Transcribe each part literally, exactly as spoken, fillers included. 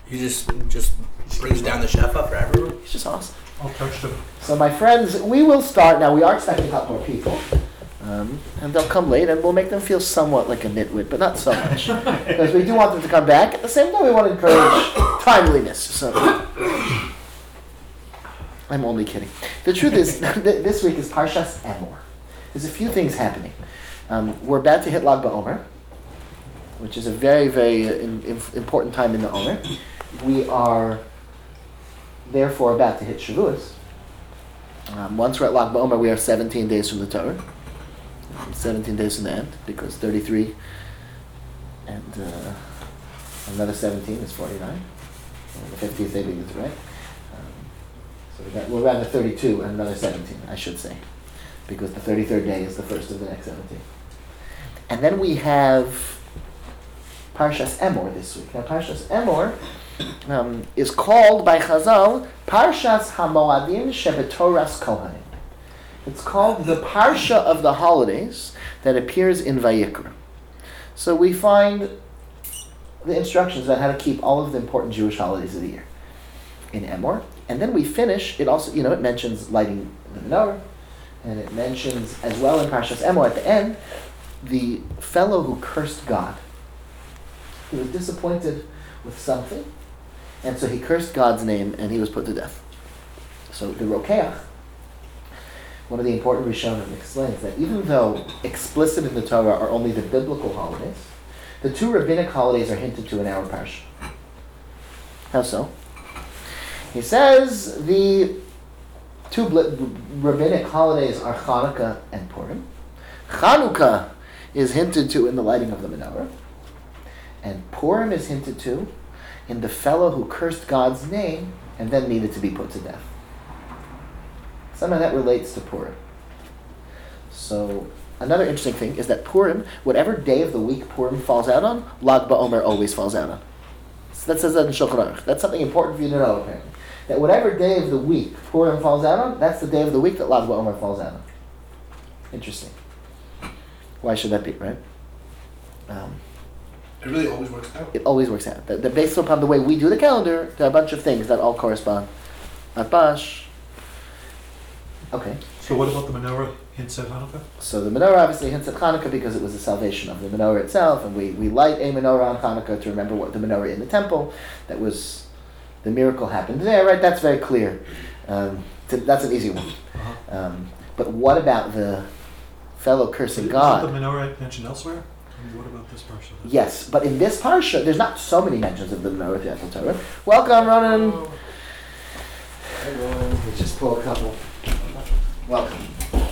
He just just brings down the shefa for everyone. He's just awesome. I'll touch them. So my friends, we will start now. We are expecting a couple more people. Um, and they'll come late, and we'll make them feel somewhat like a nitwit, but not so much. Because we do want them to come back. At the same time, we want to encourage timeliness. So I'm only kidding. The truth is, this week is Parshas Emor. There's a few things happening. Um, we're about to hit Lag BaOmer, which is a very, very uh, in, in, important time in the Omer. We are, therefore, about to hit Shavuos. Um, once we're at Lag BaOmer, we are seventeen days from the Torah. seventeen days from the end, because thirty-three and uh, another seventeen is forty-nine. And the fiftieth day begins, right? Um, so we got, we're around the thirty-two and another seventeen, I should say, because the thirty-third day is the first of the next seventeen. And then we have Parshas Emor this week. Now, Parshas Emor um, is called by Chazal Parshas HaMoadim Shebetoras Kohanim. It's called the Parsha of the holidays that appears in Vayikra. So we find the instructions about how to keep all of the important Jewish holidays of the year in Emor. And then we finish, it also, you know, it mentions lighting the menorah, and it mentions as well in Parshas Emor at the end, the fellow who cursed God. He was disappointed with something, and so he cursed God's name, and he was put to death. So the Rokeach, one of the important Rishonim, explains that even though explicit in the Torah are only the biblical holidays, the two rabbinic holidays are hinted to in our parsha. How so? He says the two bl- rabbinic holidays are Hanukkah and Purim. Chanukah is hinted to in the lighting of the menorah, and Purim is hinted to in the fellow who cursed God's name and then needed to be put to death. Somehow that relates to Purim. So another interesting thing is that Purim, whatever day of the week Purim falls out on, Lag BaOmer always falls out on. So that says that in Shulchan Aruch. That's something important for you to know, apparently. That whatever day of the week Purim falls out on, that's the day of the week that Lag BaOmer falls out on. Interesting. Why should that be, right? Um, It really always works out. It always works out. The, the, based upon the way we do the calendar, there are a bunch of things that all correspond. Atbash. Okay. So what about the menorah hints at Hanukkah? So the menorah obviously hints at Hanukkah because it was the salvation of the menorah itself, and we, we light a menorah on Hanukkah to remember what the menorah in the temple, that was, the miracle happened there, right? That's very clear. Um, to, that's an easy one. Uh-huh. Um, but what about the fellow cursing Is God? the menorah mentioned elsewhere? I mean, what about this parsha? Yes, but in this parsha, there's not so many mentions of the menorah throughout the Torah. Welcome, Ronan. Hey, Ronan. Let's just pull a couple. Welcome.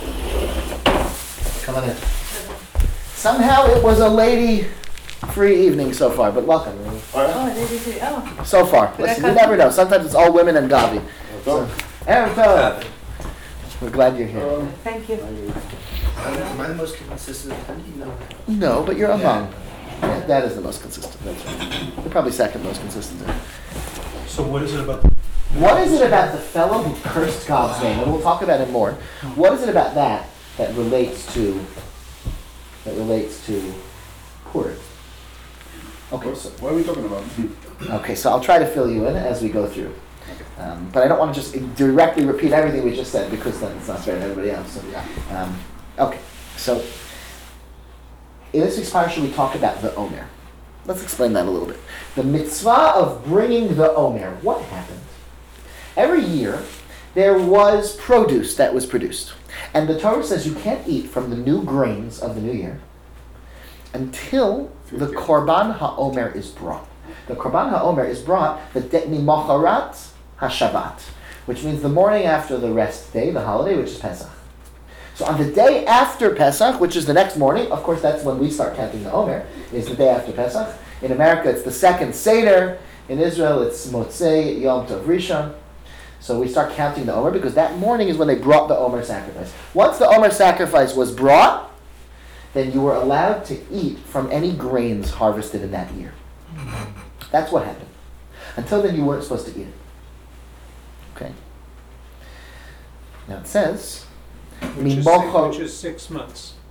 Come on in. Somehow it was a lady-free evening so far, but welcome. Oh, lady-free. Oh. So far. Listen, you never know. Sometimes it's all women and Gavi. So, Erev Tov. We're glad you're here. Um, Thank you. Am I the most consistent? How do you know? No, but you're among. Yeah, that is the most consistent. That's right. You're probably second most consistent. So what is it about? What is it about the fellow who cursed God's name? And we'll talk about it more. What is it about that that relates to that relates to Purim? Okay, so What are we talking about? okay, so I'll try to fill you in as we go through. Um, but I don't want to just directly repeat everything we just said because then it's not fair to everybody else. So, um, okay, so in this week's parsha we talk about the Omer. Let's explain that a little bit. The mitzvah of bringing the Omer. What happened? Every year there was produce that was produced. And the Torah says you can't eat from the new grains of the new year until the Korban HaOmer is brought. The Korban HaOmer is brought the Mimacharat HaShabbat, which means the morning after the rest day, the holiday, which is Pesach. So on the day after Pesach, which is the next morning, of course that's when we start counting the Omer, is the day after Pesach. In America it's the second Seder. In Israel it's Motzei Yom Tov Rishon. So we start counting the Omer because that morning is when they brought the Omer sacrifice. Once the Omer sacrifice was brought, then you were allowed to eat from any grains harvested in that year. That's what happened. Until then you weren't supposed to eat it. Okay. Now it says, Which is, six, which is six months.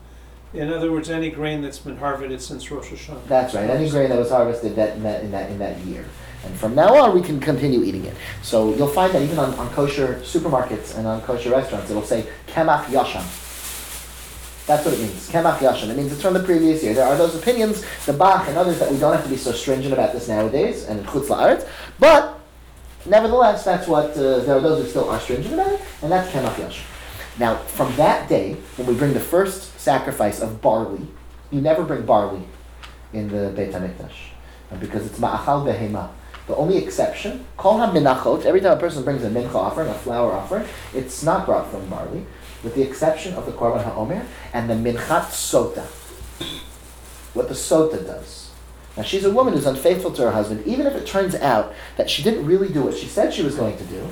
In other words, any grain that's been harvested since Rosh Hashanah. That's right. Any grain that was harvested that in that in that in that year, and from now on we can continue eating it. So you'll find that even on, on kosher supermarkets and on kosher restaurants, it'll say kemach yasham. That's what it means. Kemach yasham. It means it's from the previous year. There are those opinions, the Bach and others, that we don't have to be so stringent about this nowadays and in chutz la'aretz, but nevertheless, that's what uh, there are those who still are stringent about it, and that's kemach yasham. Now, from that day, when we bring the first sacrifice of barley, you never bring barley in the Beit HaMikdash, uh, because it's ma'achal behema. The only exception, kol ha-minachot, every time a person brings a mincha offering, a flour offering, it's not brought from barley, with the exception of the korban ha'omer and the minchat sota. What the sota does. Now, she's a woman who's unfaithful to her husband, even if it turns out that she didn't really do what she said she was going to do,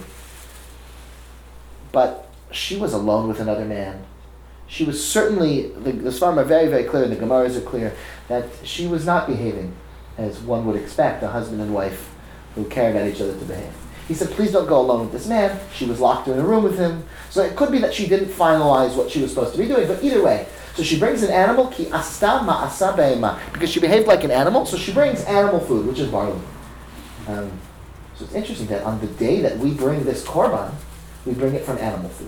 but she was alone with another man. She was certainly, the, the Sfarim are very, very clear, and the Gemaras are clear, that she was not behaving as one would expect a husband and wife who care about each other to behave. He said, please don't go alone with this man. She was locked in a room with him. So it could be that she didn't finalize what she was supposed to be doing, but either way. So she brings an animal, ki asta ma'asa be'ema, because she behaved like an animal, so she brings animal food, which is barley. Um, so it's interesting that on the day that we bring this korban, we bring it from animal food.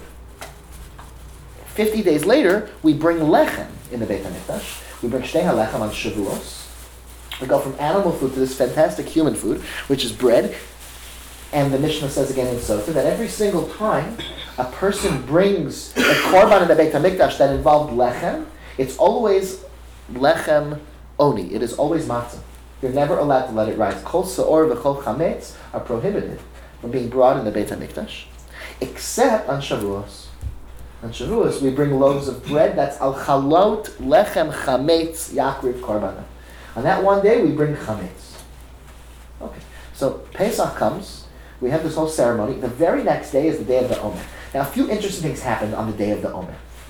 Fifty days later, we bring lechem in the Beit HaMikdash. We bring shtei halechem on Shavuos. We go from animal food to this fantastic human food, which is bread. And the Mishnah says again in Sota that every single time a person brings a korban in the Beit HaMikdash that involved lechem, it's always lechem oni. It is always matzah. You're never allowed to let it rise. Kol se'or v'chol chametz are prohibited from being brought in the Beit HaMikdash, except on Shavuos. On Shavuos, we bring loaves of bread that's al chalot lechem chametz yakriv korbana. On that one day, we bring chametz. Okay, so Pesach comes. We have this whole ceremony. The very next day is the day of the Omer. Now, a few interesting things happened on the day of the Omer.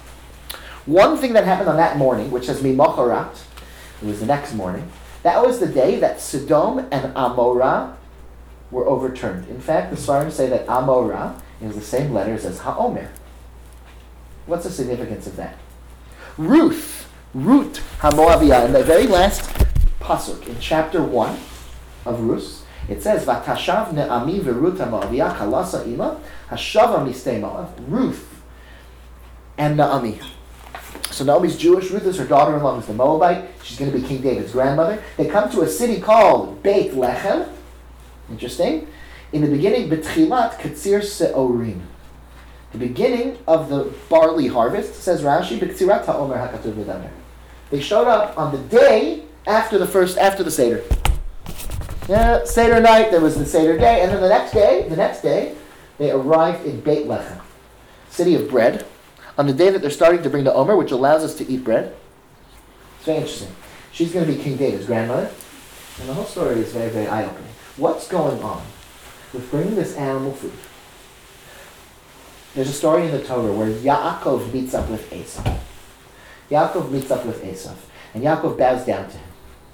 One thing that happened on that morning, which says Mimocharat, it was the next morning, that was the day that Sodom and Amorah were overturned. In fact, the Sfarim say that Amorah is the same letters as HaOmer. What's the significance of that? Ruth, Ruth HaMoaviyah, in the very last pasuk, in chapter one of Ruth, it says, Vatashav ne'ami v'Ruth HaMoaviyah kalasa ima hashava mistei Moav. Ruth and Naomi. So Naomi's Jewish, Ruth is her daughter-in-law who's the Moabite. She's going to be King David's grandmother. They come to a city called Beit Lechem. Interesting. In the beginning, B'tchilat Katsir Se'orim. The beginning of the barley harvest, says Rashi, B'tzirat ha'omer ha'katuv v'damer. They showed up on the day after the first, after the Seder. Yeah, Seder night, there was the Seder day, and then the next day, the next day, they arrived in Beit Lechem, city of bread, on the day that they're starting to bring the Omer, which allows us to eat bread. It's very interesting. She's going to be King David's grandmother, and the whole story is very, very eye-opening. What's going on with bringing this animal food? There's a story in the Torah where Yaakov meets up with Esav. Yaakov meets up with Esav, and Yaakov bows down to him.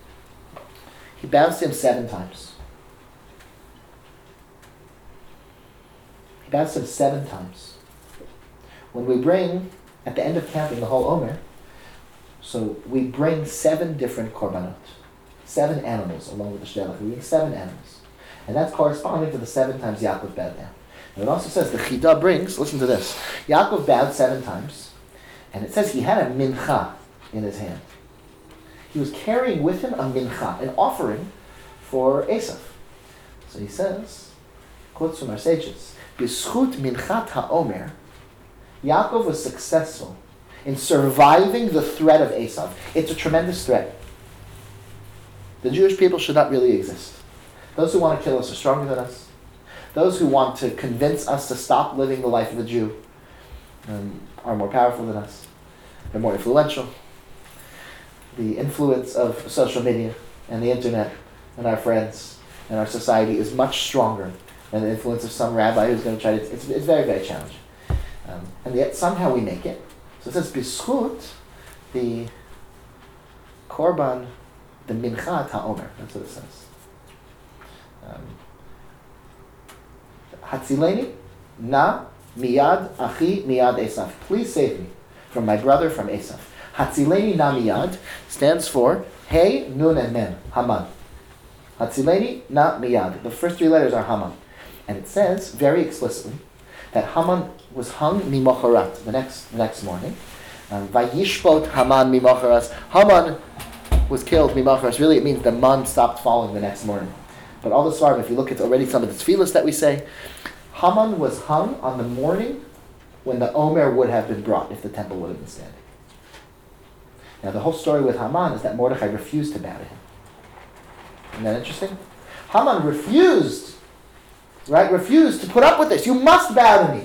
He bows to him seven times. He bows to him seven times. When we bring, at the end of counting the whole Omer, so we bring seven different korbanot, seven animals along with the shtelach. We bring seven animals. And that's corresponding to the seven times Yaakov bowed down. And it also says the Chidah brings, listen to this, Yaakov bowed seven times, and it says he had a mincha in his hand. He was carrying with him a mincha, an offering for Esav. So he says, quotes from our sages, B'schut minchat ha'omer, Yaakov was successful in surviving the threat of Esav. It's a tremendous threat. The Jewish people should not really exist. Those who want to kill us are stronger than us. Those who want to convince us to stop living the life of a Jew um, are more powerful than us. They're more influential. The influence of social media and the internet and our friends and our society is much stronger than the influence of some rabbi who's going to try to... It's, it's very, very challenging. Um, and yet somehow we make it. So it says, B'schut, the korban, the minchat ha'omer. That's what it says. Um, Hatzileni, na miyad achi miyad Esav. Please save me from my brother, from Esav. Hatzileni na miyad stands for Hey, Nun, and Mem, Haman. Hatzileni na miyad. The first three letters are Haman. And it says very explicitly that Haman was hung mimocharat, the next the next morning. Um, Vayishpot Haman mimocharas. Haman was killed mimocharas. Really, it means the man stopped falling the next morning. But all the svarim, if you look at already some of the tefillas that we say, Haman was hung on the morning when the Omer would have been brought, if the temple would have been standing. Now, the whole story with Haman is that Mordechai refused to bow to him. Isn't that interesting? Haman refused, right? Refused to put up with this. You must bow to me.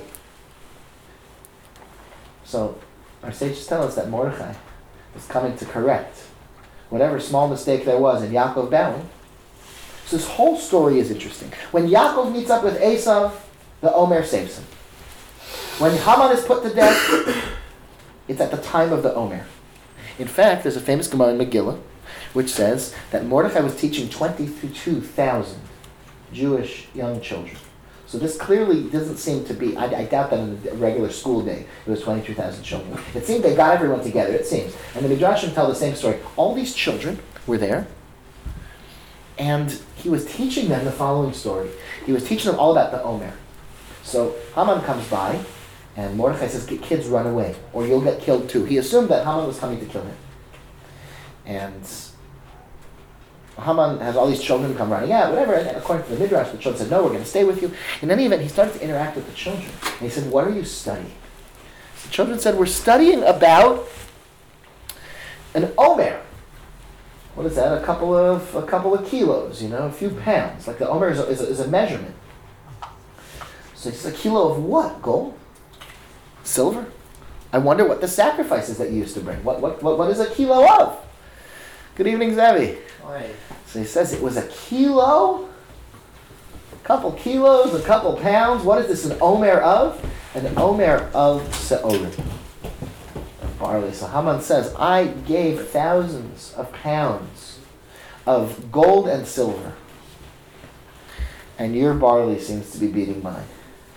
So, our sages tell us that Mordechai was coming to correct whatever small mistake there was in Yaakov bowing. So this whole story is interesting. When Yaakov meets up with Esav, the Omer saves him. When Haman is put to death, it's at the time of the Omer. In fact, there's a famous Gemara in Megillah, which says that Mordechai was teaching twenty-two thousand Jewish young children. So this clearly doesn't seem to be, I, I doubt that on a regular school day it was twenty-two thousand children. It seemed they got everyone together, it seems. And the Midrashim tell the same story. All these children were there, and he was teaching them the following story. He was teaching them all about the Omer. So Haman comes by, and Mordechai says, kids, run away, or you'll get killed too. He assumed that Haman was coming to kill him. And Haman has all these children come running out, whatever, and according to the Midrash, the children said, no, we're going to stay with you. In any event, he started to interact with the children. And he said, what are you studying? So the children said, we're studying about an Omer. What is that? A couple of a couple of kilos, you know, a few pounds. Like the Omer is a, is a, is a measurement. So it's a kilo of what? Gold? Silver? I wonder what the sacrifices that you used to bring. What what what, what is a kilo of? Good evening, Zevi. Why? So he says it was a kilo, a couple kilos, a couple pounds. What is this, an Omer of? An Omer of Se'orim. Barley. So Haman says, I gave thousands of pounds of gold and silver, and your barley seems to be beating mine.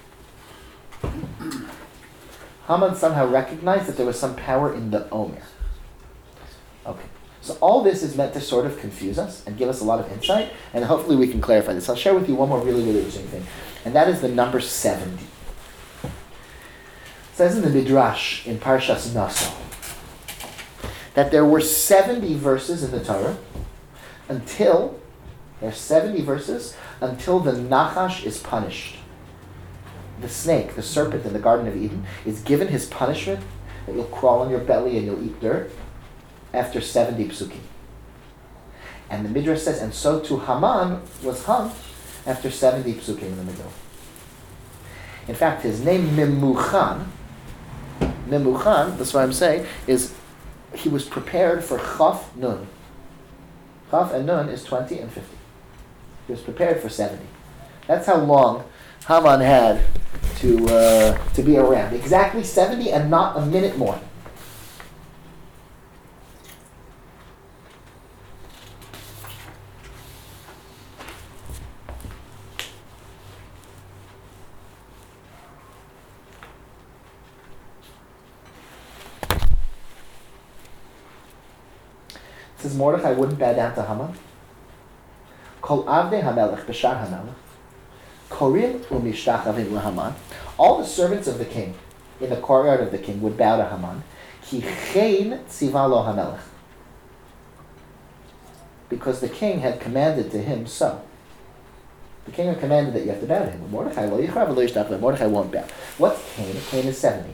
Haman somehow recognized that there was some power in the Omer. Okay. So all this is meant to sort of confuse us and give us a lot of insight, and hopefully we can clarify this. I'll share with you one more really, really interesting thing, and that is the number seventy. It says in the Midrash, in Parshas Naso, that there were seventy verses in the Torah until, there are seventy verses until the Nachash is punished. The snake, the serpent in the Garden of Eden, is given his punishment that you'll crawl on your belly and you'll eat dirt after seventy psukim. And the Midrash says, and so too Haman was hung after seventy psukim in the middle. In fact, his name Memuchan, Memuchan, that's what I'm saying, is he was prepared for Chaf Nun. Chaf and Nun is twenty and fifty. He was prepared for seventy. That's how long Haman had to uh, to be around. Exactly seventy and not a minute more. It says Mordechai wouldn't bow down to Haman. Kol avdei hamelech b'shar hamelech korim u'mishtachavim leHaman. All the servants of the king in the courtyard of the king would bow to Haman. Ki chein tziva lo hamelech. Because the king had commanded to him so. The king had commanded that you have to bow to him. Mordechai lo yichrav lo yishtachavim. Mordechai won't bow. What's Cain? Cain is seventy.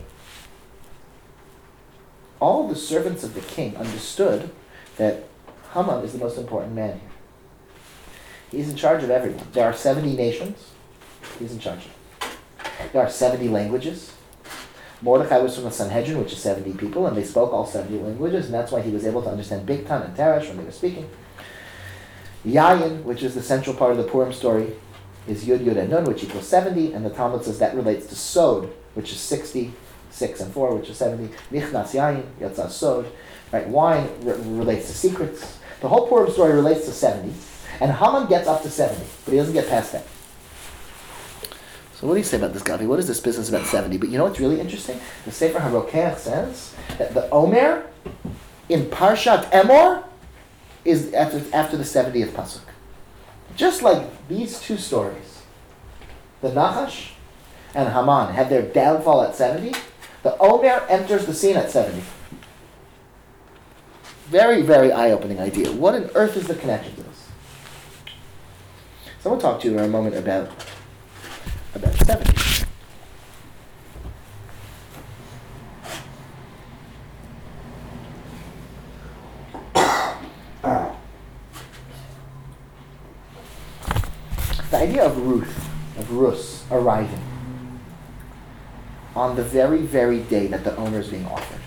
All the servants of the king understood that Haman is the most important man here. He's in charge of everyone. There are seventy nations. He's in charge of. There are seventy languages. Mordechai was from the Sanhedrin, which is seventy people, and they spoke all seventy languages, and that's why he was able to understand Bigtan and Teresh when they were speaking. Yayin, which is the central part of the Purim story, is Yud, Yud, and Nun, which equals seventy, and the Talmud says that relates to Sod, which is sixty, six and four, which is seventy. Nichnas Yayin, Yatzah Sod. Right, wine re- relates to secrets. The whole Purim story relates to seventy, and Haman gets up to seventy, but he doesn't get past that. So what do you say about this, Gavi? What is this business about seventy? But you know what's really interesting? The Sefer HaRokeach says that the Omer in Parshat Emor is after, after the seventieth pasuk. Just like these two stories, the Nachash and Haman had their downfall at seventy, the Omer enters the scene at seventy. Very, very eye-opening idea. What on earth is the connection to this? So I want to talk to you for a moment about, about seventy. The idea of Ruth, of Rus, arriving on the very, very day that the owner is being offered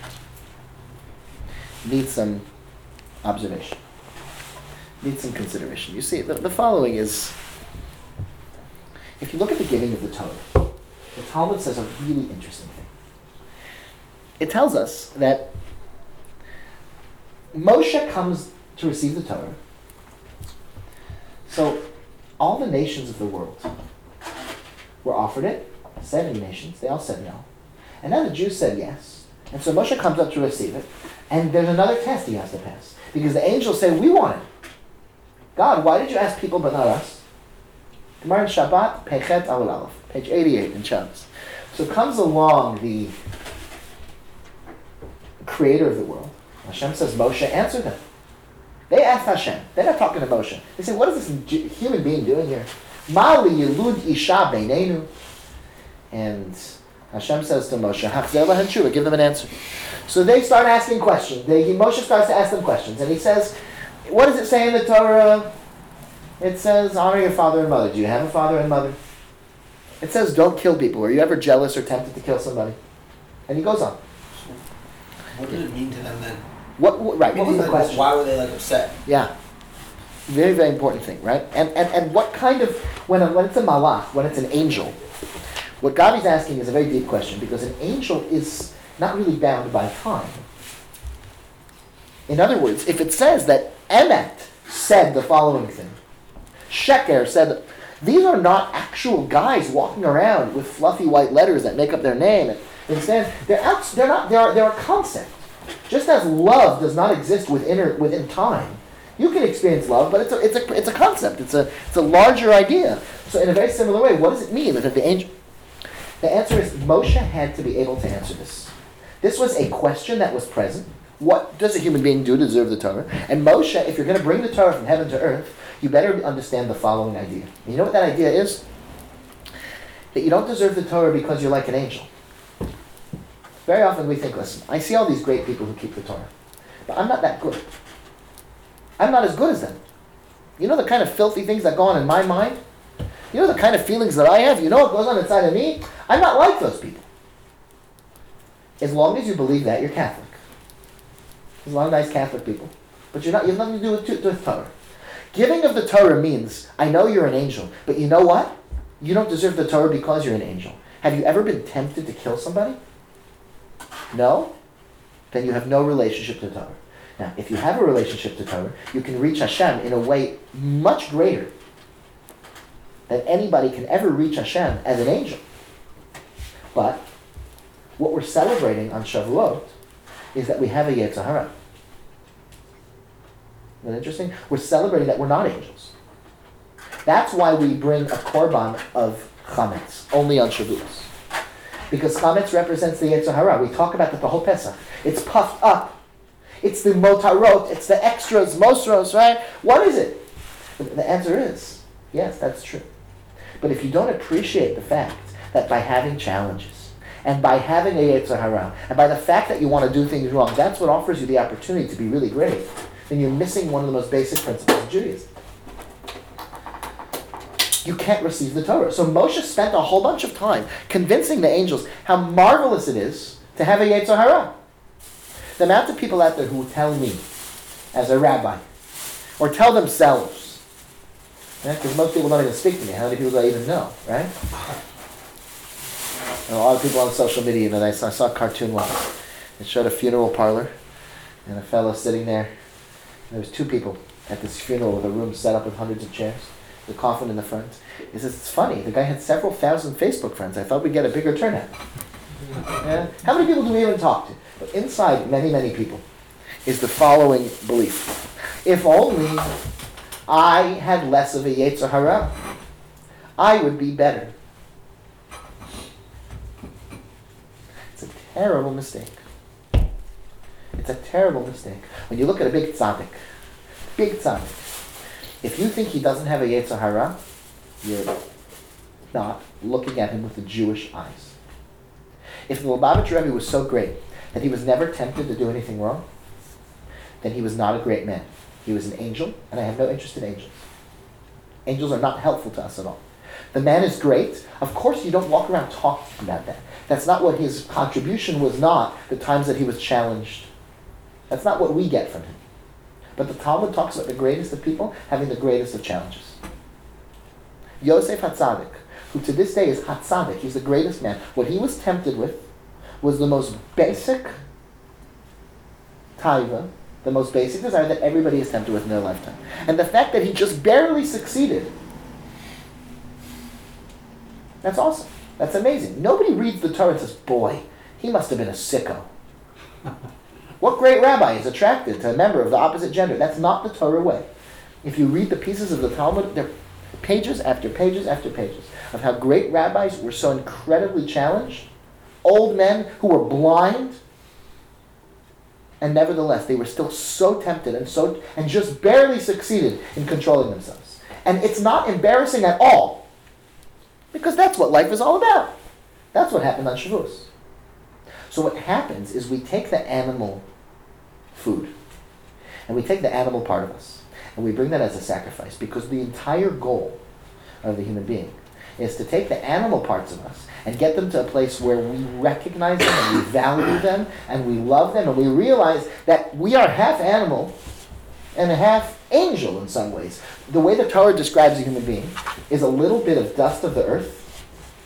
needs some observation, needs some consideration. You see, the, the following is, if you look at the giving of the Torah, the Talmud says a really interesting thing. It tells us that Moshe comes to receive the Torah, so all the nations of the world were offered it, seventy nations, they all said no. And then the Jews said yes. And so Moshe comes up to receive it, and there's another test he has to pass. Because the angels say, we want it. God, why did you ask people but not us? Gemara in Shabbat, Pechet Amud Aleph, page eighty-eight in Shabbos. So comes along the creator of the world. Hashem says, Moshe, answer them. They asked Hashem. They're not talking to Moshe. They say, what is this human being doing here? Mali Yelud Isha Beinenu. And Hashem says to Moshe, Hachzer lahem tshuva, give them an answer. So they start asking questions. They, Moshe starts to ask them questions. And he says, what does it say in the Torah? It says, honor your father and mother. Do you have a father and mother? It says, don't kill people. Were you ever jealous or tempted to kill somebody? And he goes on. What did it mean to them then? What, what right, what was the Like, question? Why were they like upset? Yeah. Very, very important thing, right? And and, and what kind of, when, a, when it's a malach, when it's an angel, what Gavi's asking is a very deep question, because an angel is not really bound by time. In other words, if it says that Emet said the following thing, Sheker said, these are not actual guys walking around with fluffy white letters that make up their name. Instead, they're out, they're not, they're, they're a concept. Just as love does not exist within or, within time, you can experience love, but it's a it's a it's a concept. It's a it's a larger idea. So in a very similar way, what does it mean that the angel? The answer is Moshe had to be able to answer this. This was a question that was present. What does a human being do to deserve the Torah? And Moshe, if you're going to bring the Torah from heaven to earth, you better understand the following idea. And you know what that idea is? That you don't deserve the Torah because you're like an angel. Very often we think, listen, I see all these great people who keep the Torah, but I'm not that good. I'm not as good as them. You know the kind of filthy things that go on in my mind? You know the kind of feelings that I have? You know what goes on inside of me? I'm not like those people. As long as you believe that, you're Catholic. There's a lot of nice Catholic people. But you're not, you have nothing to do with, to, with Torah. Giving of the Torah means, I know you're an angel, but you know what? You don't deserve the Torah because you're an angel. Have you ever been tempted to kill somebody? No? Then you have no relationship to Torah. Now, if you have a relationship to Torah, you can reach Hashem in a way much greater than anybody can ever reach Hashem as an angel. But what we're celebrating on Shavuot is that we have a Yetzer Hara. Isn't that interesting? We're celebrating that we're not angels. That's why we bring a korban of chametz only on Shavuos. Because chametz represents the Yetzer Hara. We talk about that the whole Pesach. It's puffed up. It's the motarot. It's the extras, mosros, right? What is it? The answer is, yes, that's true. But if you don't appreciate the fact that by having challenges, and by having a Yetzer Hara, and by the fact that you want to do things wrong, that's what offers you the opportunity to be really great, then you're missing one of the most basic principles of Judaism. You can't receive the Torah. So Moshe spent a whole bunch of time convincing the angels how marvelous it is to have a Yetzer Hara. The amount of people out there who tell me, as a rabbi, or tell themselves, because right? Most people don't even speak to me, how many people do I even know, right? And a lot of people on social media, you know, I saw, I saw a cartoon once. It showed a funeral parlor, and a fellow sitting there. And there was two people at this funeral with a room set up with hundreds of chairs. the coffin in the front. He says, it's funny, the guy had several thousand Facebook friends. I thought we'd get a bigger turnout. Yeah? How many people do we even talk to? But inside many, many people is the following belief. If only I had less of a Yetzer Hara, I would be better. It's a terrible mistake. It's a terrible mistake. When you look at a big tzaddik, big tzaddik, if you think he doesn't have a Yetzer Hara, you're not looking at him with the Jewish eyes. If the Lubavitcher Rebbe was so great that he was never tempted to do anything wrong, then he was not a great man. He was an angel, and I have no interest in angels. Angels are not helpful to us at all. The man is great. Of course, you don't walk around talking about that. That's not what his contribution was not, the times that he was challenged. That's not what we get from him. But the Talmud talks about the greatest of people having the greatest of challenges. Yosef HaTzadik, who to this day is HaTzadik, he's the greatest man. What he was tempted with was the most basic taiva, the most basic desire that everybody is tempted with in their lifetime. And the fact that he just barely succeeded, that's awesome. That's amazing. Nobody reads the Torah and says, boy, he must have been a sicko. What great rabbi is attracted to a member of the opposite gender? That's not the Torah way. If you read the pieces of the Talmud, they're pages after pages after pages of how great rabbis were so incredibly challenged, old men who were blind, and nevertheless they were still so tempted and so and just barely succeeded in controlling themselves. And it's not embarrassing at all, because that's what life is all about. That's what happened on Shavuos. So what happens is we take the animal food, and we take the animal part of us, and we bring that as a sacrifice, because the entire goal of the human being is to take the animal parts of us and get them to a place where we recognize them and we value them and we love them and we realize that we are half animal and half angel in some ways. The way the Torah describes a human being is a little bit of dust of the earth,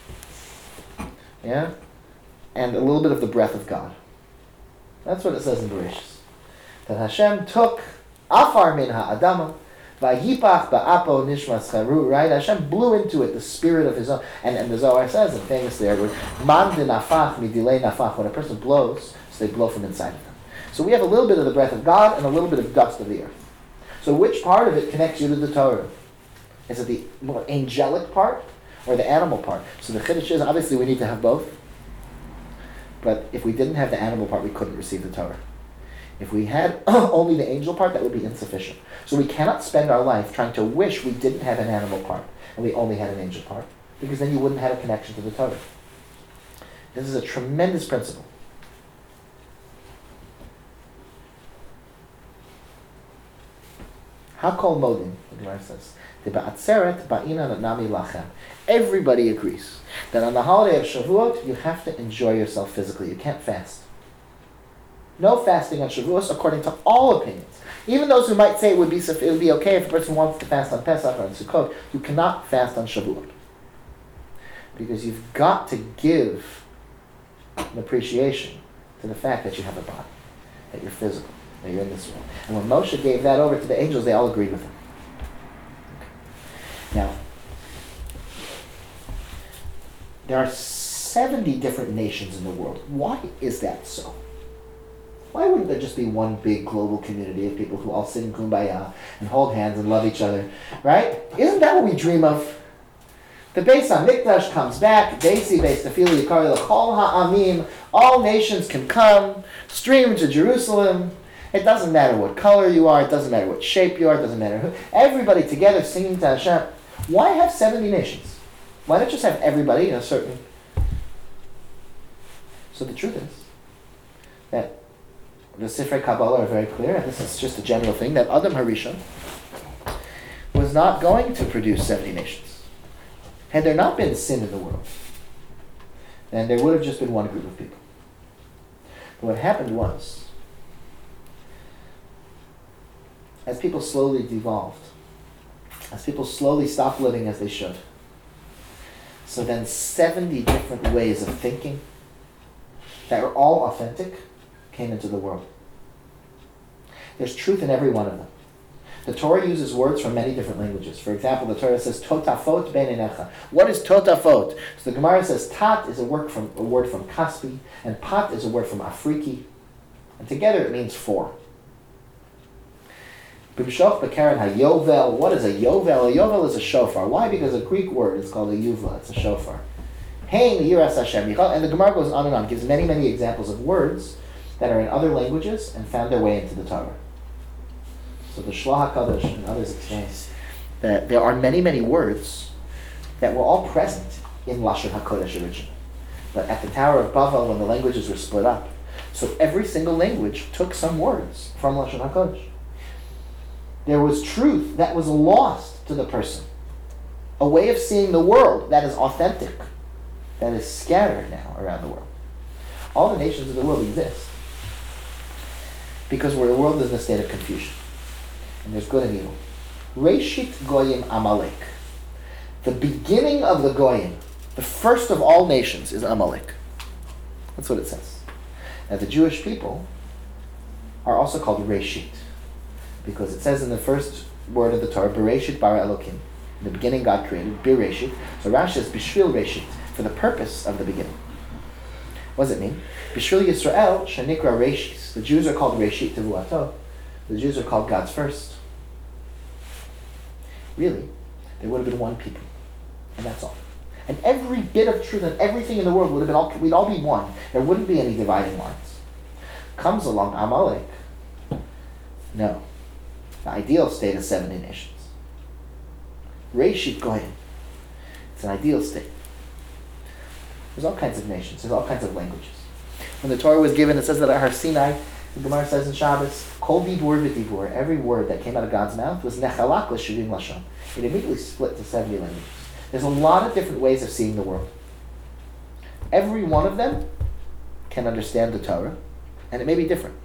yeah, and a little bit of the breath of God. That's what it says in Bereshis. That Hashem took afar min ha'adama, vayipach ba'apo nishmas charu, right? Hashem blew into it the spirit of his own. And, and the Zohar says, and famously there, man de nafach midilei nafach, when a person blows, so they blow from inside of them. So we have a little bit of the breath of God and a little bit of dust of the earth. So which part of it connects you to the Torah? Is it the more angelic part or the animal part? So the Chiddush is, obviously we need to have both. But if we didn't have the animal part, we couldn't receive the Torah. If we had only the angel part, that would be insufficient. So we cannot spend our life trying to wish we didn't have an animal part and we only had an angel part, because then you wouldn't have a connection to the Torah. This is a tremendous principle. Hakol modin, the Gemara says, "Tiba'atzeret ba'ina nami lachem." Everybody agrees that on the holiday of Shavuot, you have to enjoy yourself physically. You can't fast. No fasting on Shavuos, according to all opinions. Even those who might say it would be it would be okay if a person wants to fast on Pesach or on Sukkot, you cannot fast on Shavuot. Because you've got to give an appreciation to the fact that you have a body, that you're physical, that you're in this world. And when Moshe gave that over to the angels, they all agreed with him. Okay. Now, there are seventy different nations in the world. Why is that so? Why wouldn't there just be one big global community of people who all sing Kumbaya and hold hands and love each other, right? Isn't that what we dream of? The Beis HaMikdash comes back, Beisi Beis Tefillah Yikari L'Chol Ha'amim, all nations can come, stream to Jerusalem. It doesn't matter what color you are, it doesn't matter what shape you are, it doesn't matter who. Everybody together singing to Hashem. Why have seventy nations? Why not just have everybody in a certain... So the truth is that the Sifrei Kabbalah are very clear, and this is just a general thing, that Adam Harishon was not going to produce seventy nations. Had there not been sin in the world, then there would have just been one group of people. But what happened was, as people slowly devolved, as people slowly stopped living as they should, so then seventy different ways of thinking that are all authentic came into the world. There's truth in every one of them. The Torah uses words from many different languages. For example, the Torah says totafot beinenecha. What is totafot? So the Gemara says tat is a word from a word from Kaspi, and pat is a word from Afriki, and together it means four. B'mshoch b'karen hayovel. What is a yovel? A yovel is a shofar. Why? Because a Greek word is called a yuva. It's a shofar. Hein yiras Hashem. And the Gemara goes on and on, gives many many examples of words that are in other languages and found their way into the Torah. So the Shloah HaKadosh and others explain that there are many, many words that were all present in Lashon HaKodesh originally. But at the Tower of Babel, when the languages were split up, so every single language took some words from Lashon HaKodesh. There was truth that was lost to the person. A way of seeing the world that is authentic, that is scattered now around the world. All the nations of the world exist because where the world is in a state of confusion. And there's good and evil. Reshit Goyim Amalek. The beginning of the Goyim, the first of all nations, is Amalek. That's what it says. Now the Jewish people are also called Reshit, because it says in the first word of the Torah, Bereshit bara Elokim. In the beginning God created, Bereshit. So Rashi is Bishvil Reshit, for the purpose of the beginning. What does it mean? Bishvil Yisrael Shanikra Reshis. The Jews are called Reshit Tevuato. The Jews are called God's first. Really, there would have been one people, and that's all. And every bit of truth and everything in the world would have been all, we'd all be one. There wouldn't be any dividing lines. Comes along Amalek. No. The ideal state is seventy nations. Reshit Goyim. It's an ideal state. There's all kinds of nations. There's all kinds of languages. When the Torah was given, it says that at Har Sinai, the Gemara says in Shabbos, Kol dibur v'dibur, every word that came out of God's mouth was nechalak l'shivim lashon. It immediately split to seventy languages. There's a lot of different ways of seeing the world. Every one of them can understand the Torah, and it may be different,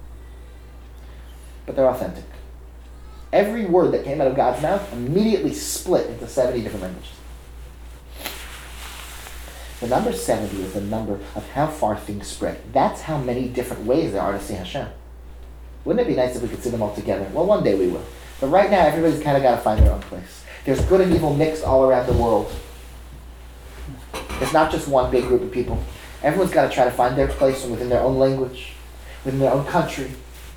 but they're authentic. Every word that came out of God's mouth immediately split into seventy different languages. The number seventy is the number of how far things spread. That's how many different ways there are to see Hashem. Wouldn't it be nice if we could see them all together? Well, one day we will. But right now, everybody's kind of got to find their own place. There's good and evil mixed all around the world. It's not just one big group of people. Everyone's got to try to find their place within their own language, within their own country.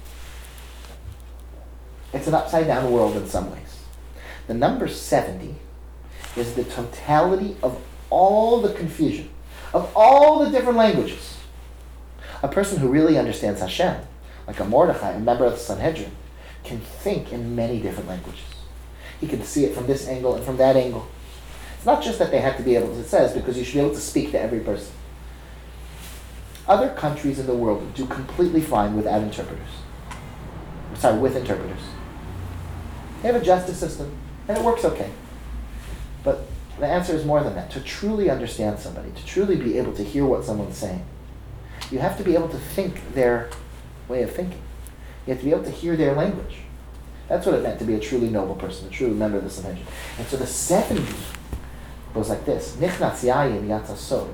It's an upside-down world in some ways. The number seventy is the totality of all the confusion, of all the different languages. A person who really understands Hashem, like a Mordechai, a member of the Sanhedrin, can think in many different languages. He can see it from this angle and from that angle. It's not just that they have to be able to, it says, because you should be able to speak to every person. Other countries in the world do completely fine without interpreters. Sorry, with interpreters. They have a justice system, and it works okay. But the answer is more than that. To truly understand somebody, to truly be able to hear what someone's saying, you have to be able to think their way of thinking. You have to be able to hear their language. That's what it meant to be a truly noble person, a true member of the Sanhedrin. And so the seventy goes like this. Nichnatz yayin yatsa sod.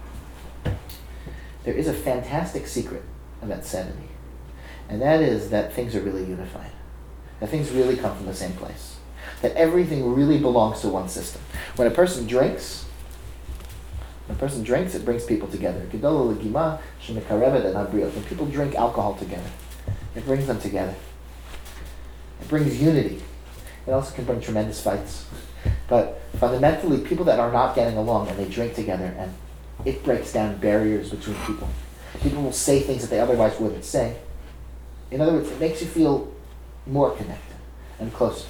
There is a fantastic secret about seventy. And that is that things are really unified. That things really come from the same place. That everything really belongs to one system. When a person drinks, when a person drinks, it brings people together. When people drink alcohol together, it brings them together. It brings unity. It also can bring tremendous fights. But fundamentally, people that are not getting along and they drink together, and it breaks down barriers between people. People will say things that they otherwise wouldn't say. In other words, it makes you feel more connected and closer.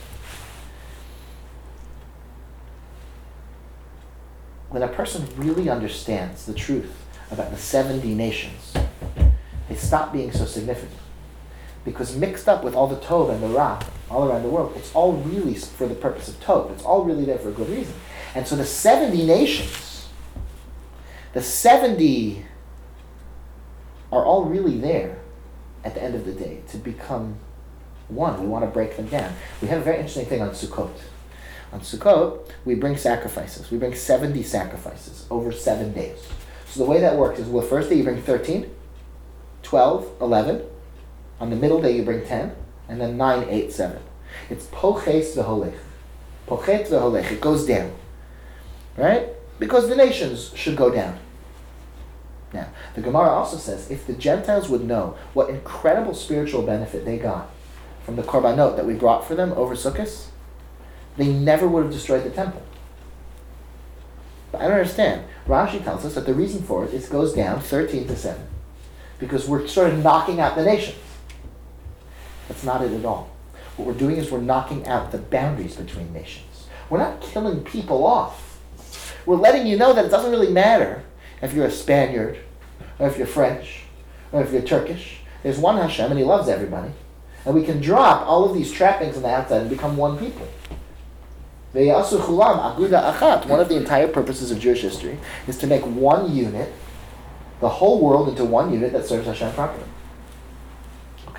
When a person really understands the truth about the seventy nations, they stop being so significant. Because mixed up with all the Tov and the Ra all around the world, it's all really for the purpose of Tov. It's all really there for a good reason. And so the seventy nations, the seventy are all really there at the end of the day to become one. We want to break them down. We have a very interesting thing on Sukkot. On Sukkot, we bring sacrifices. We bring seventy sacrifices over seven days. So the way that works is, well, the first day you bring thirteen, twelve, eleven. On the middle day you bring ten, and then nine, eight, seven. It's poches v'holech. Pochet v'holech. It goes down. Right? Because the nations should go down. Now, the Gemara also says, if the Gentiles would know what incredible spiritual benefit they got from the korbanot that we brought for them over Sukkot, they never would have destroyed the temple. But I don't understand. Rashi tells us that the reason for it is it goes down thirteen to seven. Because we're sort of knocking out the nations. That's not it at all. What we're doing is we're knocking out the boundaries between nations. We're not killing people off. We're letting you know that it doesn't really matter if you're a Spaniard, or if you're French, or if you're Turkish. There's one Hashem and He loves everybody. And we can drop all of these trappings on the outside and become one people. Ve'yasu chulam aguda achat. One of the entire purposes of Jewish history is to make one unit, the whole world into one unit that serves Hashem properly. Okay.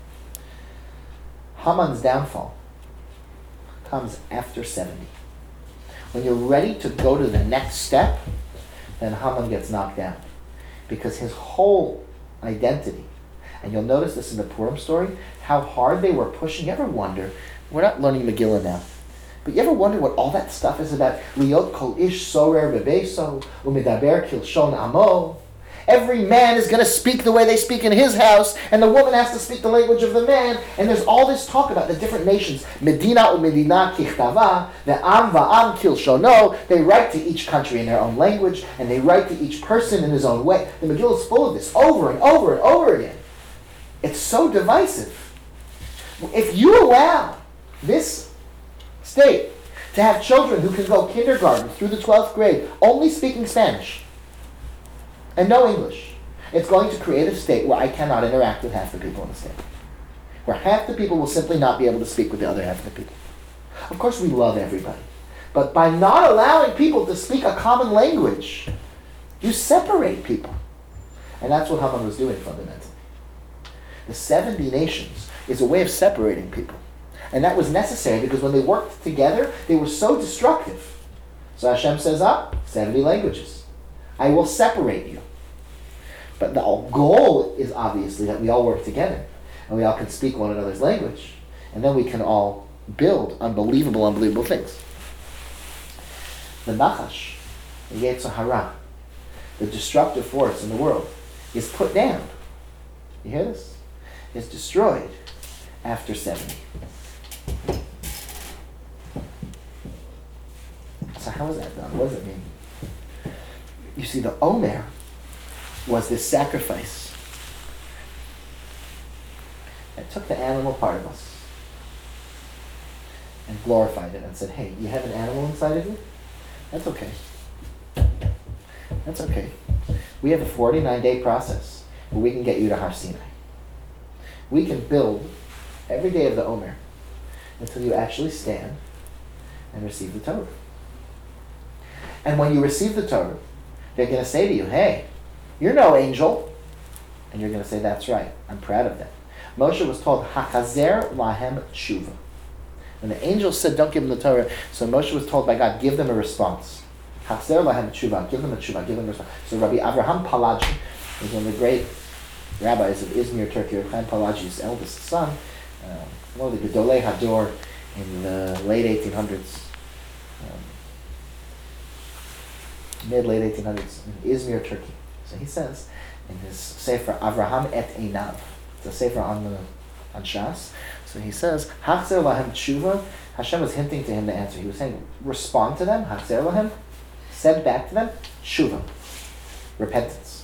Haman's downfall comes after seventy. When you're ready to go to the next step, then Haman gets knocked down. Because his whole identity, and you'll notice this in the Purim story, how hard they were pushing. You ever wonder, we're not learning Megillah now, but you ever wonder what all that stuff is about? Liot kol ish sorer bebeso, umedaber kilshon amo. Every man is going to speak the way they speak in his house, and the woman has to speak the language of the man. And there's all this talk about the different nations. Medina u medina kichtava, ve'am va'am kilshono. They write to each country in their own language, and they write to each person in his own way. The Megillah is full of this over and over and over again. It's so divisive. If you allow this state to have children who can go kindergarten through the twelfth grade only speaking Spanish, and no English, it's going to create a state where I cannot interact with half the people in the state. Where half the people will simply not be able to speak with the other half of the people. Of course we love everybody. But by not allowing people to speak a common language, you separate people. And that's what Haman was doing fundamentally. The seventy nations is a way of separating people. And that was necessary because when they worked together, they were so destructive. So Hashem says, ah, seventy languages. I will separate you. But the goal is obviously that we all work together and we all can speak one another's language, and then we can all build unbelievable, unbelievable things. The Nachash, the Yetzer Hara, the destructive force in the world, is put down. You hear this? Is destroyed after seventy. So how is that done? What does it mean? You see, the Omer was this sacrifice that took the animal part of us and glorified it and said, hey, you have an animal inside of you? That's okay. That's okay. We have a forty-nine day process where we can get you to Har Sinai. We can build every day of the Omer until you actually stand and receive the Torah. And when you receive the Torah, they're going to say to you, hey, you're no angel. And you're going to say, that's right, I'm proud of that. Moshe was told, Hachazer lahem tshuva. When the angel said, don't give them the Torah, so Moshe was told by God, give them a response. Hachazer lahem tshuva, give them a tshuva, give them a response. So Rabbi Avraham Palaji was one of the great rabbis of Izmir, Turkey. Chaim Palaji's eldest son, uh, one of the Gedolei Hador in the late eighteen hundreds. Um, mid-late eighteen hundreds in Izmir, Turkey. So he says in his Sefer Avraham et Einav, it's a Sefer on the on Shas. So he says, Hachzer lahem tshuva. Hashem was hinting to him the answer. He was saying, respond to them, Hachzer lahem, send back to them, tshuva, repentance.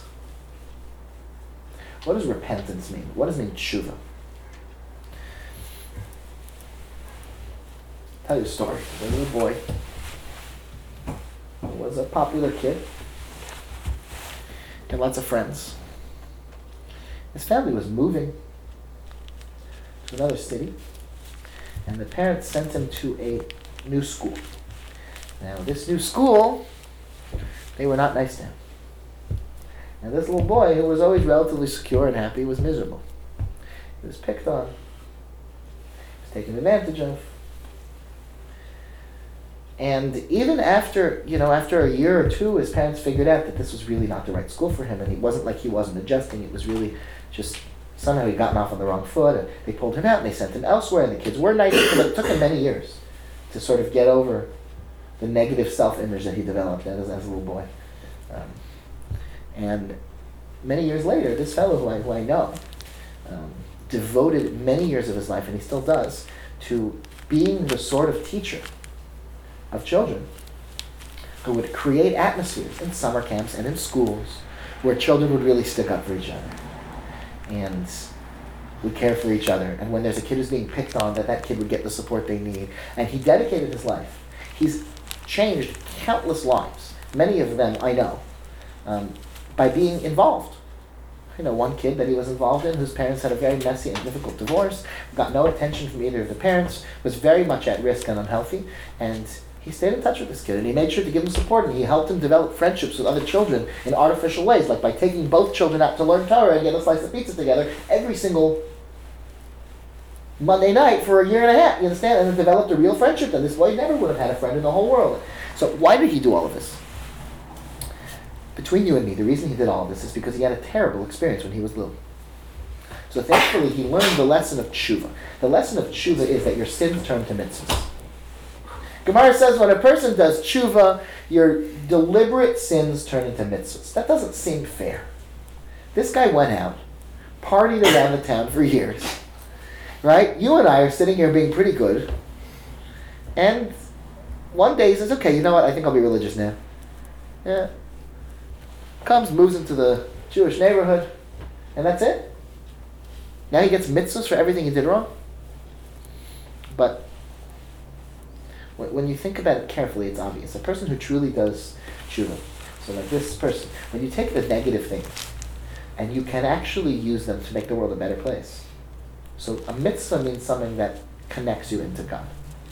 What does repentance mean? What does it mean tshuva? I'll tell you a story. There was a boy who was a popular kid. Had lots of friends. His family was moving to another city, and the parents sent him to a new school. Now, this new school, they were not nice to him. And this little boy, who was always relatively secure and happy, was miserable. He was picked on. He was taken advantage of. And even after, you know, after a year or two, his parents figured out that this was really not the right school for him, and it wasn't like he wasn't adjusting. It was really just Somehow he'd gotten off on the wrong foot, and they pulled him out and they sent him elsewhere, and the kids were nice, but it took him many years to sort of get over the negative self-image that he developed as, as a little boy. Um, and many years later, this fellow who I, who I know um, devoted many years of his life, and he still does, to being the sort of teacher of children who would create atmospheres in summer camps and in schools where children would really stick up for each other and would care for each other. And when there's a kid who's being picked on, that that kid would get the support they need. And he dedicated his life. He's changed countless lives, many of them I know, um, by being involved. I know one kid that he was involved in whose parents had a very messy and difficult divorce, got no attention from either of the parents, was very much at risk and unhealthy, and he stayed in touch with this kid, and he made sure to give him support, and he helped him develop friendships with other children in artificial ways, like by taking both children out to learn Torah and get a slice of pizza together every single Monday night for a year and a half, you understand? And then developed a real friendship, and this boy never would have had a friend in the whole world. So why did he do all of this? Between you and me, the reason he did all of this is because he had a terrible experience when he was little. So thankfully, he learned the lesson of tshuva. The lesson of tshuva is that your sins turn to mitzvahs. Gemara says when a person does tshuva, your deliberate sins turn into mitzvahs. That doesn't seem fair. This guy went out, partied around the town for years, right? You and I are sitting here being pretty good, and one day he says, okay, you know what, I think I'll be religious now. Yeah. Comes, moves into the Jewish neighborhood, and that's it. Now he gets mitzvahs for everything he did wrong. But when you think about it carefully, it's obvious. A person who truly does tshuva, so like this person, when you take the negative things and you can actually use them to make the world a better place. So a mitzvah means something that connects you into God.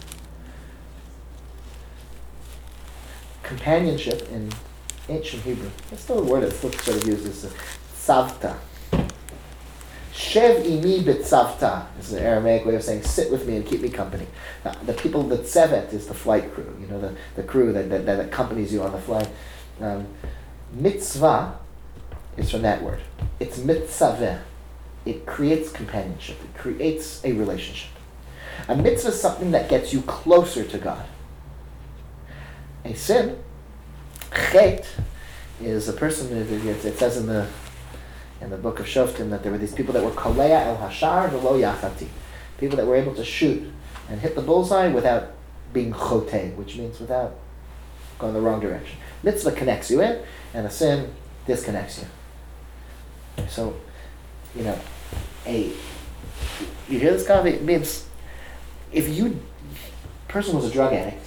Companionship in ancient Hebrew, that's still a word that's still sort of used as tzavta. Shev imi b'tzavta is an Aramaic way of saying sit with me and keep me company. Now, the people, the tzevet is the flight crew, you know, the, the crew that, that, that accompanies you on the flight. Um, mitzvah is from that word. It's mitzaveh. It creates companionship. It creates a relationship. A mitzvah is something that gets you closer to God. A sin, chet, is a person, it says in the in the book of Shoftim that there were these people that were kolea el hashar v'lo yachati, people that were able to shoot and hit the bullseye without being chote, which means without going the wrong direction. Mitzvah connects you in, and a sin disconnects you. So, you know, a you hear this kind of it means if you person was a drug addict,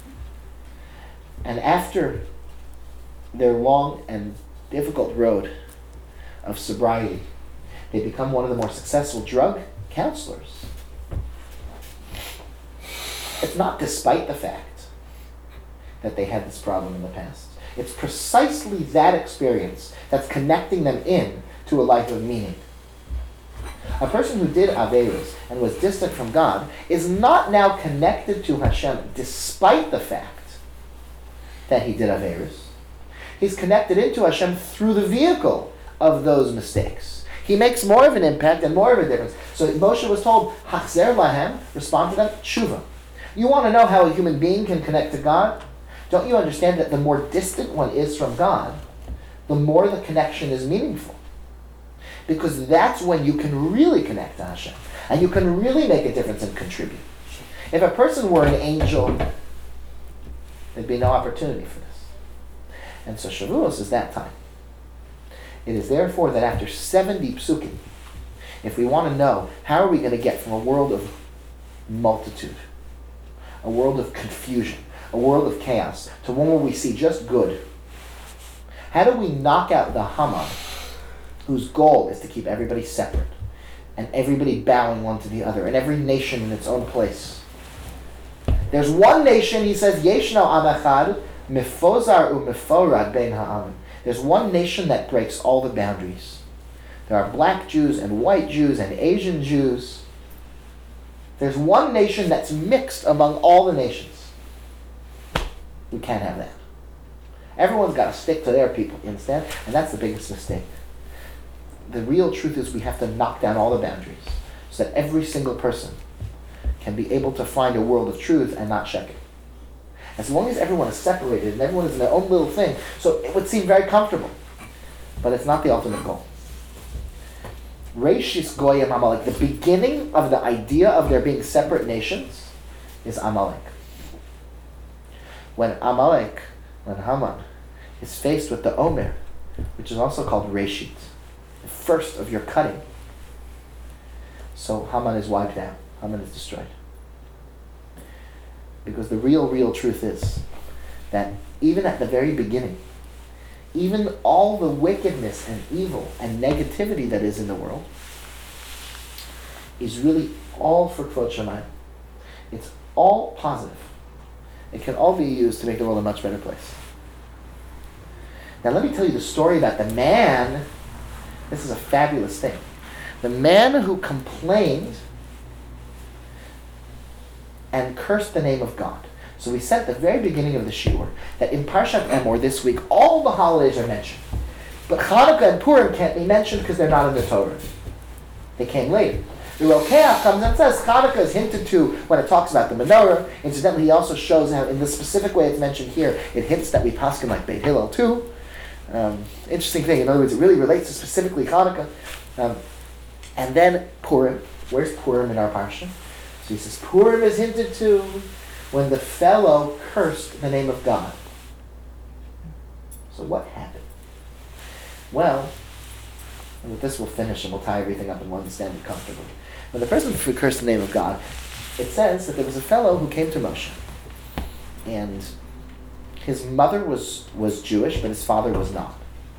and after their long and difficult road of sobriety, they become one of the more successful drug counselors. It's not despite the fact that they had this problem in the past. It's precisely that experience that's connecting them in to a life of meaning. A person who did Averos and was distant from God is not now connected to Hashem despite the fact that he did Averos. He's connected into Hashem through the vehicle of those mistakes. He makes more of an impact and more of a difference. So Moshe was told, Hachzer lahem, respond to them, tshuva. You want to know how a human being can connect to God? Don't you understand that the more distant one is from God, the more the connection is meaningful? Because that's when you can really connect to Hashem. And you can really make a difference and contribute. If a person were an angel, there'd be no opportunity for this. And so Shavuos is that time. It is therefore that after seventy psukim, if we want to know how are we going to get from a world of multitude, a world of confusion, a world of chaos, to one where we see just good, how do we knock out the Haman, whose goal is to keep everybody separate, and everybody bowing one to the other, and every nation in its own place? There's one nation, he says, Yeshno Am Echad, Mifozar u Miforad Bein Ha'amim. There's one nation that breaks all the boundaries. There are black Jews and white Jews and Asian Jews. There's one nation that's mixed among all the nations. We can't have that. Everyone's got to stick to their people, you understand? And that's the biggest mistake. the real truth is we have to knock down all the boundaries so that every single person can be able to find a world of truth and not check it. As long as everyone is separated and everyone is in their own little thing, so it would seem very comfortable, but it's not the ultimate goal. Reishis Goyim Amalek, the beginning of the idea of there being separate nations is Amalek. When Amalek, when Haman is faced with the Omer, which is also called Reshit, the first of your cutting, so Haman is wiped out, Haman is destroyed. Because the real, real truth is that even at the very beginning, even all the wickedness and evil and negativity that is in the world is really all for Kvod Shamayim. It's all positive. It can all be used to make the world a much better place. Now let me tell you the story about the man. This is a fabulous thing. The man who complained and cursed the name of God. So we said at the very beginning of the shiur that in Parshat Emor this week, all the holidays are mentioned. But Hanukkah and Purim can't be mentioned because they're not in the Torah. They came later. The Rokeach comes and says Hanukkah is hinted to when it talks about the menorah. Incidentally, he also shows how in the specific way it's mentioned here, it hints that we paskin like Beit Hillel too. Um, interesting thing. In other words, it really relates to specifically Hanukkah. Um, and then Purim. Where's Purim in our parsha? So he says Purim is hinted to when the fellow cursed the name of God. So what happened? Well, and with this we'll finish and we'll tie everything up and we'll understand it comfortably. When the person cursed the name of God, it says that there was a fellow who came to Moshe. And his mother was, was Jewish, but his father was not.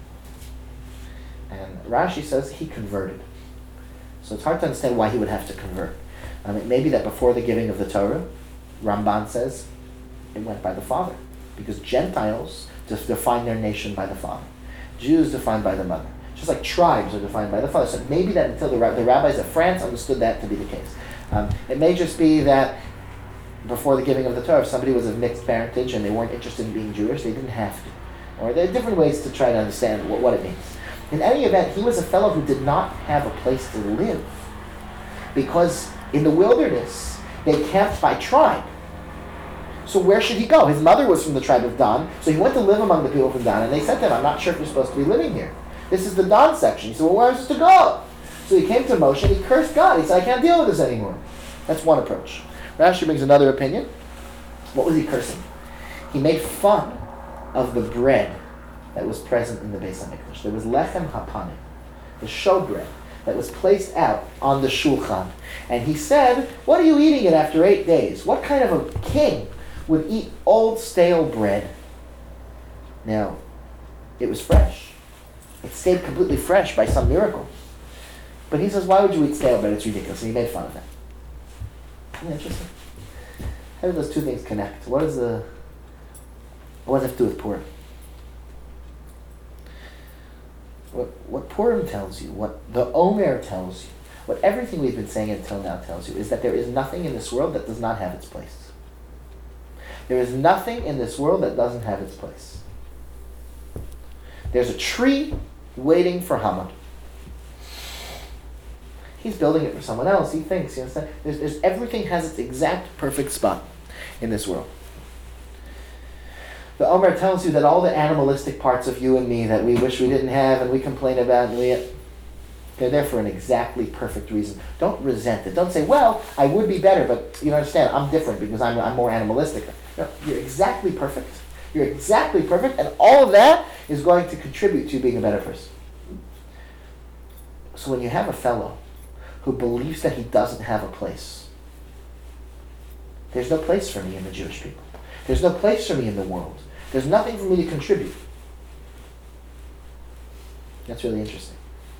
And Rashi says he converted. So it's hard to understand why he would have to convert. Um, it may be that before the giving of the Torah, Ramban says it went by the father. Because Gentiles just define their nation by the father. Jews defined by the mother. Just like tribes are defined by the father. So maybe that until the, the rabbis of France understood that to be the case. Um, it may just be that before the giving of the Torah, if somebody was of mixed parentage and they weren't interested in being Jewish, they didn't have to. Or there are different ways to try to understand what, what it means. In any event, he was a fellow who did not have a place to live. Because in the wilderness, they camped by tribe. So where should he go? His mother was from the tribe of Dan, so he went to live among the people from Dan, and they said to him, I'm not sure if you're supposed to be living here. This is the Dan section. He said, well, where is this to go? So he came to Moshe and he cursed God. He said, I can't deal with this anymore. That's one approach. Rashi brings another opinion. What was he cursing? He made fun of the bread that was present in the Beis HaMikdash. There was lechem hapanim, the showbread that was placed out on the shulchan. And he said, what are you eating it after eight days? What kind of a king would eat old stale bread? Now, it was fresh. It stayed completely fresh by some miracle. But he says, why would you eat stale bread? It's ridiculous. And he made fun of that. Isn't that interesting? How do those two things connect? What is the... What does it have to do with Purim? What, what Purim tells you, what the Omer tells you, what everything we've been saying until now tells you, is that there is nothing in this world that does not have its place. There is nothing in this world that doesn't have its place. There's a tree waiting for Haman. He's building it for someone else. He thinks, you understand? There's, there's, everything has its exact perfect spot in this world. The Omer tells you that all the animalistic parts of you and me that we wish we didn't have and we complain about, and we, they're there for an exactly perfect reason. Don't resent it. Don't say, well, I would be better, but you understand, I'm different because I'm, I'm more animalistic. No, you're exactly perfect. You're exactly perfect, and all of that is going to contribute to you being a better person. So when you have a fellow who believes that he doesn't have a place, there's no place for me in the Jewish people. There's no place for me in the world. There's nothing for me to contribute. That's really interesting.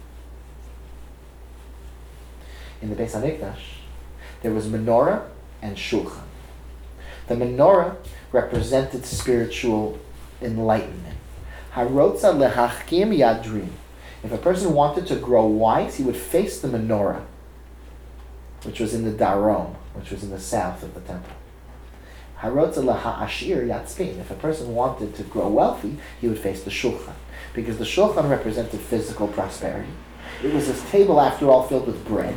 In the Beis HaMikdash, there was menorah and shulchan. The menorah represented spiritual enlightenment. Harotza lehachkim yadrim. If a person wanted to grow wise, he would face the menorah, which was in the darom, which was in the south of the temple. Harotza laha'ashir yatzpin. If a person wanted to grow wealthy, he would face the shulchan, because the shulchan represented physical prosperity. It was this table, after all, filled with bread.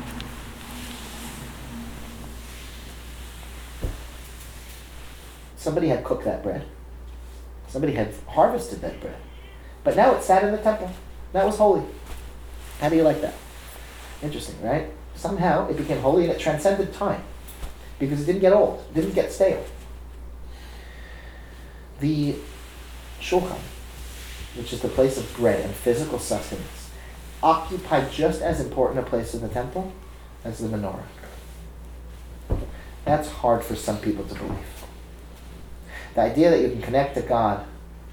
Somebody had cooked that bread. Somebody had harvested that bread. But now it sat in the temple. That was holy. How do you like that? Interesting, right? Somehow it became holy and it transcended time because it didn't get old, it didn't get stale. The shulchan, which is the place of bread and physical sustenance, occupied just as important a place in the temple as the menorah. That's hard for some people to believe. The idea that you can connect to God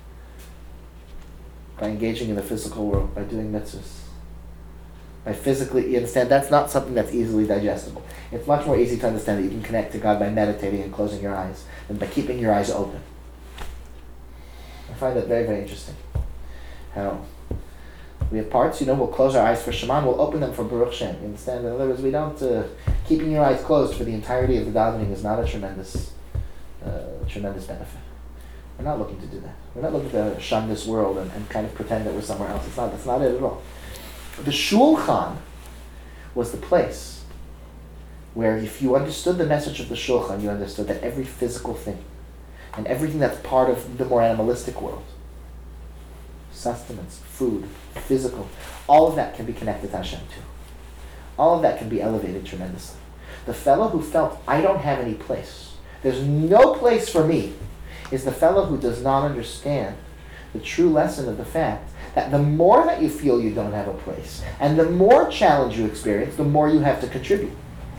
by engaging in the physical world, by doing mitzvahs, by physically, you understand, that's not something that's easily digestible. It's much more easy to understand that you can connect to God by meditating and closing your eyes than by keeping your eyes open. I find that very, very interesting. How we have parts, you know, we'll close our eyes for Shema, we'll open them for Baruch Shem. You understand? In other words, we don't, uh, keeping your eyes closed for the entirety of the davening is not a tremendous, uh, tremendous benefit. We're not looking to do that. We're not looking to shun this world and, and kind of pretend that we're somewhere else. It's not, that's not it at all. The Shulchan was the place where if you understood the message of the Shulchan, you understood that every physical thing and everything that's part of the more animalistic world, sustenance, food, physical, all of that can be connected to Hashem too. All of that can be elevated tremendously. The fellow who felt, I don't have any place, there's no place for me, is the fellow who does not understand the true lesson of the fact that the more that you feel you don't have a place, and the more challenge you experience, the more you have to contribute.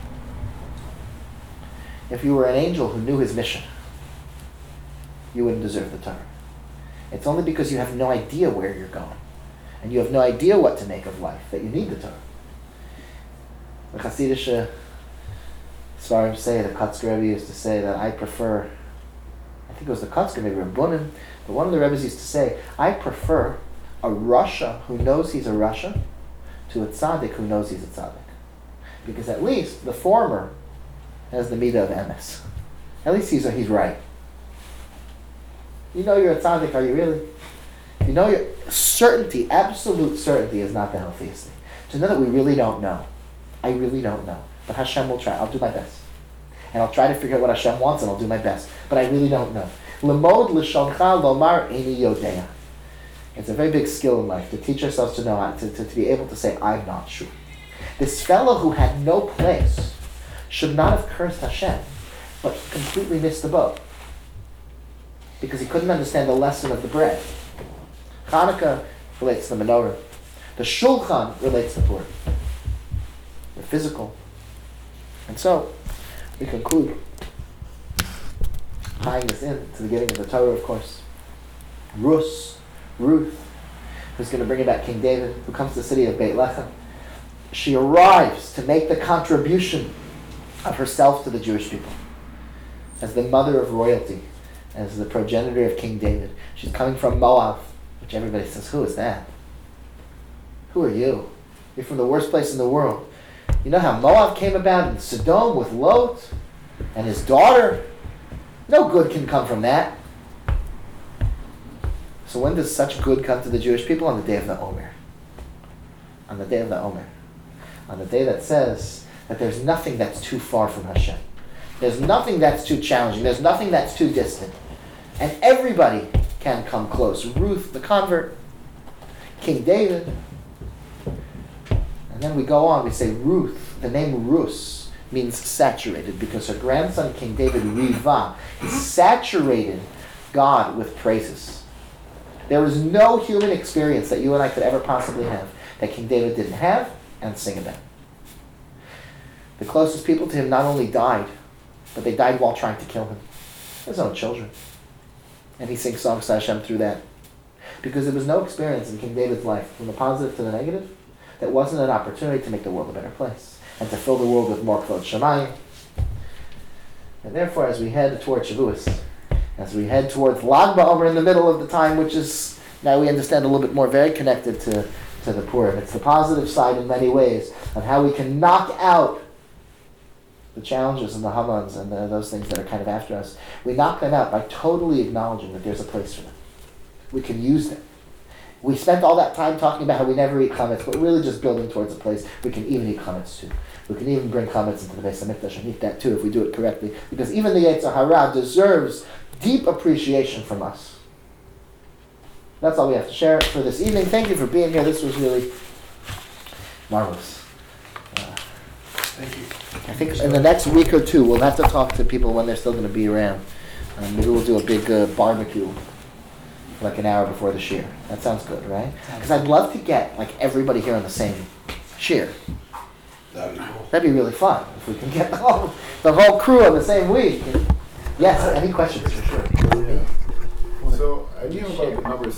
If you were an angel who knew his mission, you wouldn't deserve the Torah. It's only because you have no idea where you're going, and you have no idea what to make of life, that you need the Torah. The Hasidic Svarim say, the Kotzker Rebbe used to say that I prefer, I think it was the Kotzker, maybe Rabbunim, but one of the Rebbes used to say, I prefer a Rasha who knows he's a Rasha to a tzaddik who knows he's a tzaddik. Because at least the former has the midah of emes. At least he's, he's right. You know you're a tzaddik, are you really? You know your certainty, absolute certainty is not the healthiest thing. To know that we really don't know. I really don't know. But Hashem will try. I'll do my best. And I'll try to figure out what Hashem wants and I'll do my best. But I really don't know. Lemod l'shoncha lomar eini yodea. It's a very big skill in life to teach ourselves to know, to, to, to be able to say, I'm not sure. This fellow who had no place should not have cursed Hashem, but he completely missed the boat because he couldn't understand the lesson of the bread. Hanukkah relates to the menorah. The Shulchan relates to Purim. The physical. And so, we conclude tying this in to the giving of the Torah, of course. Rus. Ruth, who's going to bring about King David, who comes to the city of Beit Lechem. She arrives to make the contribution of herself to the Jewish people. As the mother of royalty, as the progenitor of King David. She's coming from Moab, which everybody says, who is that? Who are you? You're from the worst place in the world. You know how Moab came about in Sodom with Lot and his daughter? No good can come from that. So when does such good come to the Jewish people? On the day of the Omer. On the day of the Omer. On the day that says that there's nothing that's too far from Hashem. There's nothing that's too challenging. There's nothing that's too distant. And everybody can come close. Ruth, the convert. King David. And then we go on, we say Ruth. The name Rus means saturated because her grandson, King David, Riva, he saturated God with praises. There is no human experience that you and I could ever possibly have that King David didn't have and sing about. The closest people to him not only died, but they died while trying to kill him. His own children. And he sings songs to Hashem through that. Because there was no experience in King David's life, from the positive to the negative, that wasn't an opportunity to make the world a better place and to fill the world with more kvod shamayim. And therefore, as we head towards Shavuos, as we head towards Lag BaOmer in the middle of the time, which is, now we understand a little bit more, very connected to, to the Purim. It's the positive side in many ways of how we can knock out the challenges and the Hamans and the, those things that are kind of after us. We knock them out by totally acknowledging that there's a place for them. We can use them. We spent all that time talking about how we never eat chametz, but really just building towards a place we can even eat chametz too. We can even bring chametz into the Beis Hamikdash and eat that too if we do it correctly. Because even the Yetzer Hara deserves deep appreciation from us. That's all we have to share for this evening. Thank you for being here. This was really marvelous. Uh, Thank you. I think in the next week or two, we'll have to talk to people when they're still going to be around. Um, maybe we'll do a big uh, barbecue, like an hour before the shear. That sounds good, right? Because I'd love to get like everybody here on the same shear. That'd be cool. That'd be really fun if we can get the whole, the whole crew on the same week. Yes. Any questions? For sure. So I knew about the numbers